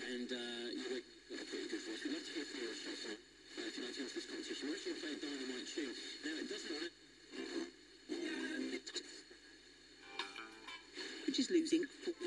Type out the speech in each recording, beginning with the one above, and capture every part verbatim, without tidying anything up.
And uh, you got a pretty good voice. We'd love to hear from you uh, if you'd like to enter this competition. We're actually going to play a Dynamite tune. Now, it doesn't matter. Which is losing.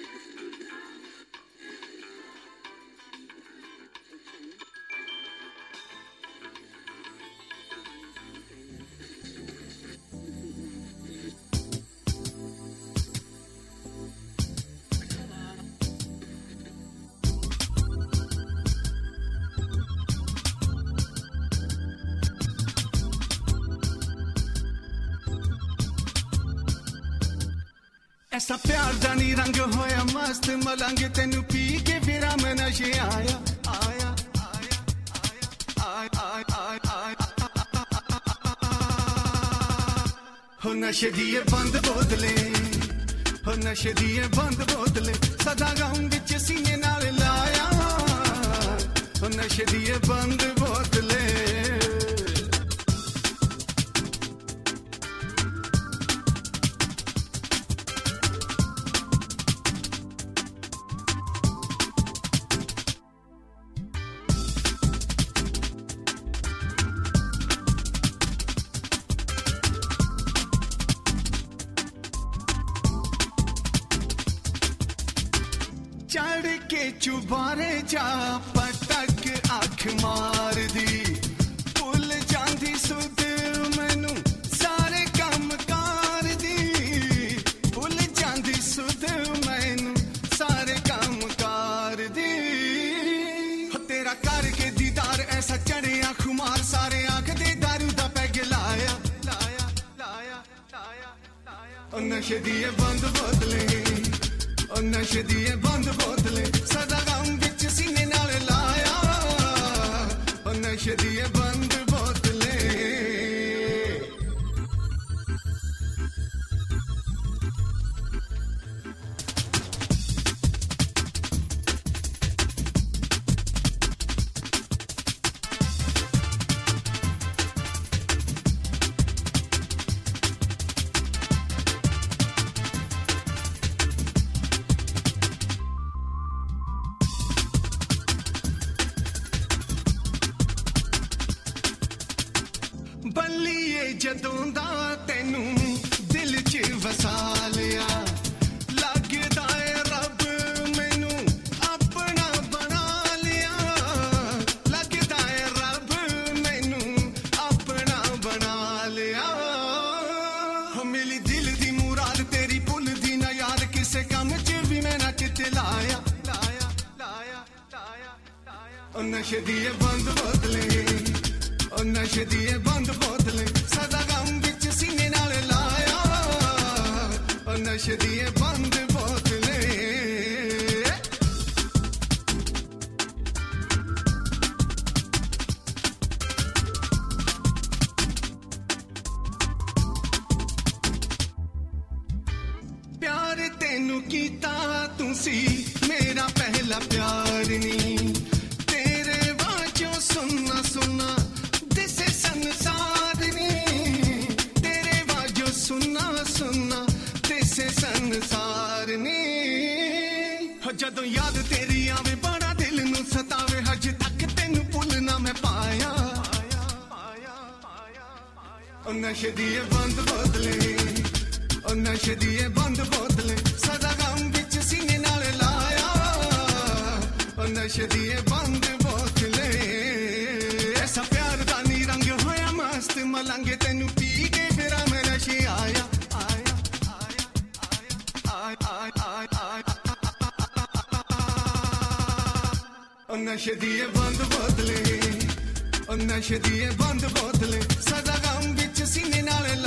ऐसा प्यार जानी रंग होया मस्त मलंग तेनू P के फिर मैं नशे आया आया आया आया आया हो नशे दिए बंद बोतले हो नशे दिए बंद बोतले सदा गाऊं विच सीने नाल लाया हो नशे दिए बंद बोतले चढ़ के चुबारे जा पटक अख मार दी भुल जांदी सुध मैनू सारे काम कार दी भुल जांदी सुध मैनू सारे काम कार दी तेरा करके दीदार ऐसा चढ़िया खुमार सारे आंख दे दारू दा पैग लाया लाया लाया लाया लाया नशे दिए बंद बोतले ओ नशे दिए बंद बोतले सदा गम विच सीने नाल लाया ओ नशे दिए बंद बोतले बल्लीए जदों दा तैनू दिल च वसा लिया लगदा ए रब मैनू अपना बना लिया लगदा ए रब मैनू अपना बना लिया हो मेरी दिल दी मुराद तेरी भुल दी ना यार किसे कम च भी मैं ना किते लाया लाया लाया लाया लाया ओ नशे दिए बंद बोतले ओ नशे दिए बंद बोतले सदा गम विच सीने नाल लाया ओ नशे दिए बंद बोतले प्यार तेनू कीता तू सी मेरा पहला प्यार नी तेरे वाजो सुनना सुनना दिसे संसार नी तेरे वाजो सुनना सुनना दिसे संसार नी हो जदों याद तेरी आवे बड़ा दिल नू सतावे हज तक तेनू भुलना मैं पाया ओ नशे दिए बंद बोतले ओ नशे दिए बंद बोतले सदा गम विच सीने नाल लाया ओ नशे दिए बंद बोतले ऐसा प्यार दा नी रंग होया मस्त मलंगे तेनू पी के फिर मैं नशे आया आया आया आया आया आया ओ नशे दिए बंद बोतले ओ नशे दिए बंद बोतले सदा गम विच सीने नाल